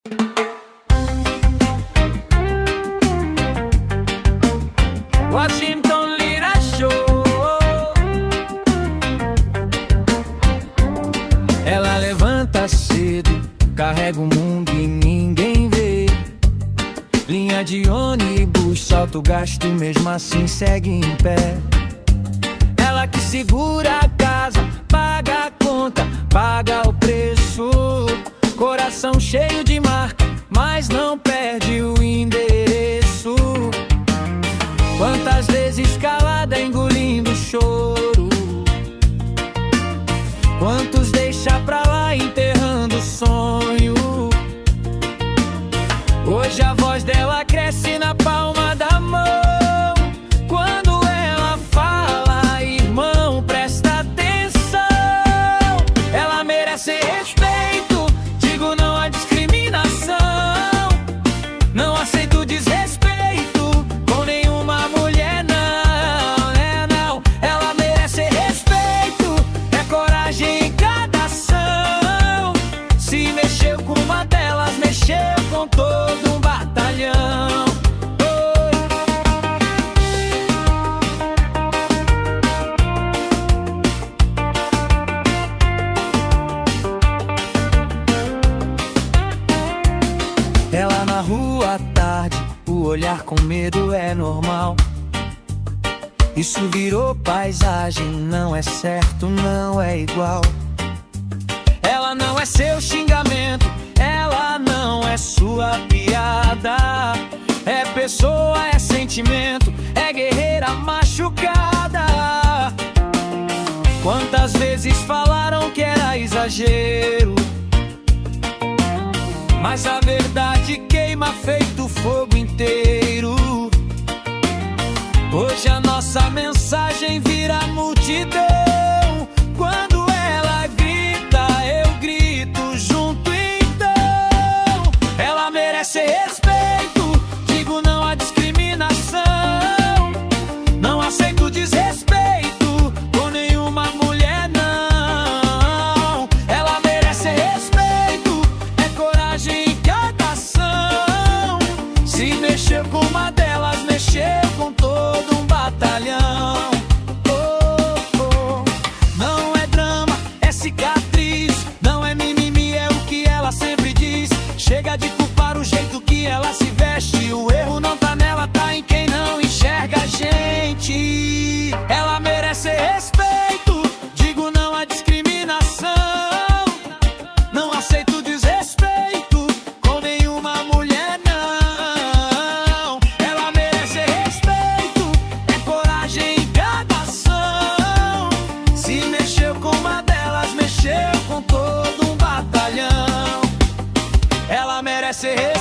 Washington Lira Show. Ela levanta cedo, carrega o mundo e ninguém vê. Linha de ônibus, salto gasto, mesmo assim segue em pé. Ela que segura a casa, paga a conta, paga o preço. Coração cheio de marca, mas não perde o endereço. Quantas vezes calada, engolindo choro. Quantos deixa pra lá, enterrando o sonho. Hoje a voz dela cresce na palma da mão. Quando ela fala, irmão, presta atenção. Ela merece respeito, digo não a discriminação. Não aceito desrespeito com nenhuma mulher, não, né, não. Ela merece respeito, é coragem em cada ação. Se mexeu com uma delas, mexeu com todo um batalhão. Ela na rua à tarde, o olhar com medo é normal. Isso virou paisagem, não é certo, não é igual. Ela não é seu xingamento, ela não é sua piada. É pessoa, é sentimento, é guerreira machucada. Quantas vezes falaram que era exagero, mas a verdade queima feito fogo inteiro. Hoje a nossa mensagem vira multidão. Quando ela grita, eu grito junto então. Ela merece respeito, digo não a discriminação. Não aceito desrespeito com nenhuma mulher, não. Ela merece respeito, é coragem em cada ação. Se mexeu com uma delas, mexeu com todo um batalhão. Oh, oh. Não é drama, é cicatriz. Não é mimimi, é o que ela sempre diz. Chega de culpar o jeito que ela se veste. O erro não tá nela, tá em quem não enxerga a gente. Ela merece respeito, digo não a discriminação. Não aceito desrespeito com nenhuma mulher, não. Ela merece respeito, é coragem em cada ação. Se mexeu com uma delas, mexeu com todo um batalhão. Ela merece respeito.